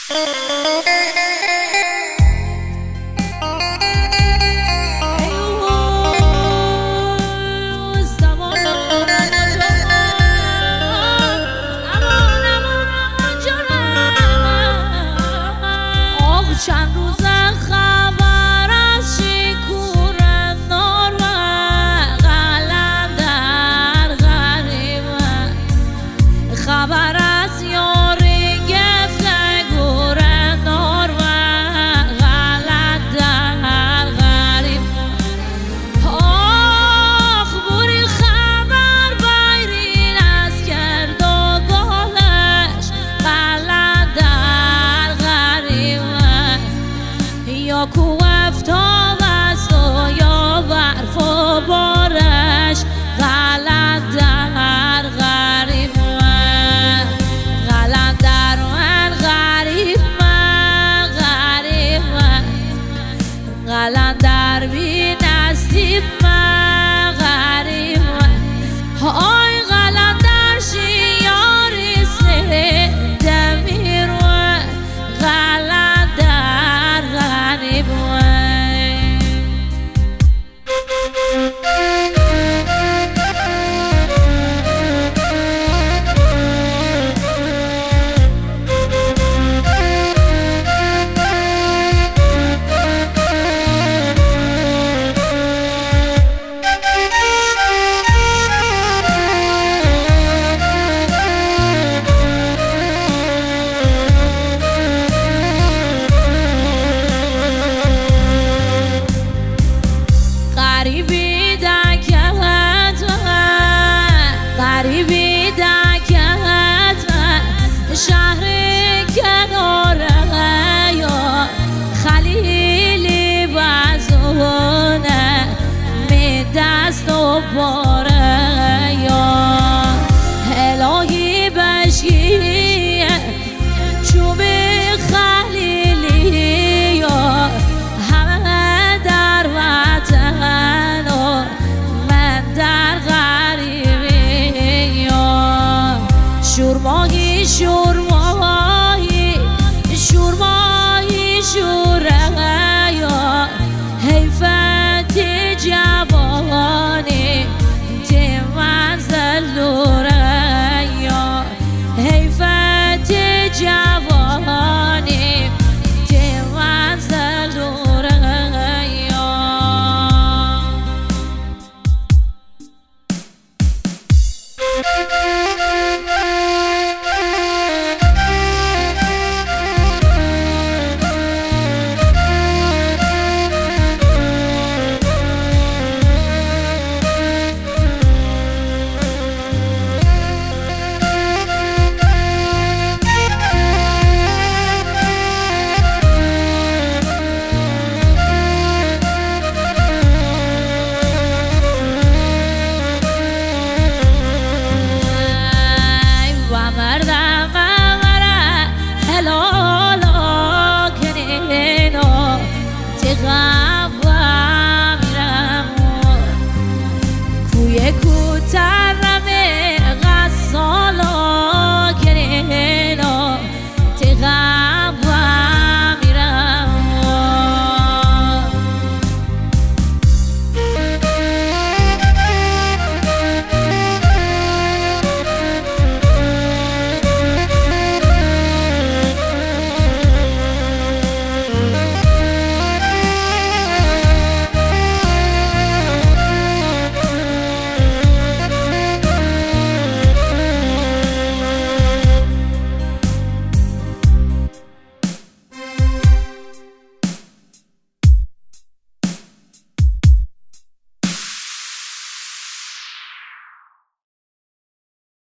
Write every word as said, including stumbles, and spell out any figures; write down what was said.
چند روز خبر از شکور نروژ قلندر غریبه، خبر از یاری گفتگور نروژ قلندر غریبه. آخ بوری خبر بیرین از کرد و گلش قلندر غریبه، یا کو افتاب است و یا برف و بارش قلندر غریب من، قلندر من غریب من، غریب من قلندر بی نصیب من، غریب من. آی قلندر شیاری سه دمیر من، قلندر غریب من. غریبی دکت من، غریبی دکت من، شهر کناره یا خلیلی بزونه می دست و باره یا الهی بشگیه چوب خلیلی یا همه در وطن و من در غریبی یا شورماهی شورماهی شورماهی شوره یا حیفت جوانی تی منزل دوره یا حیفت جوانی تی منزل دوره یا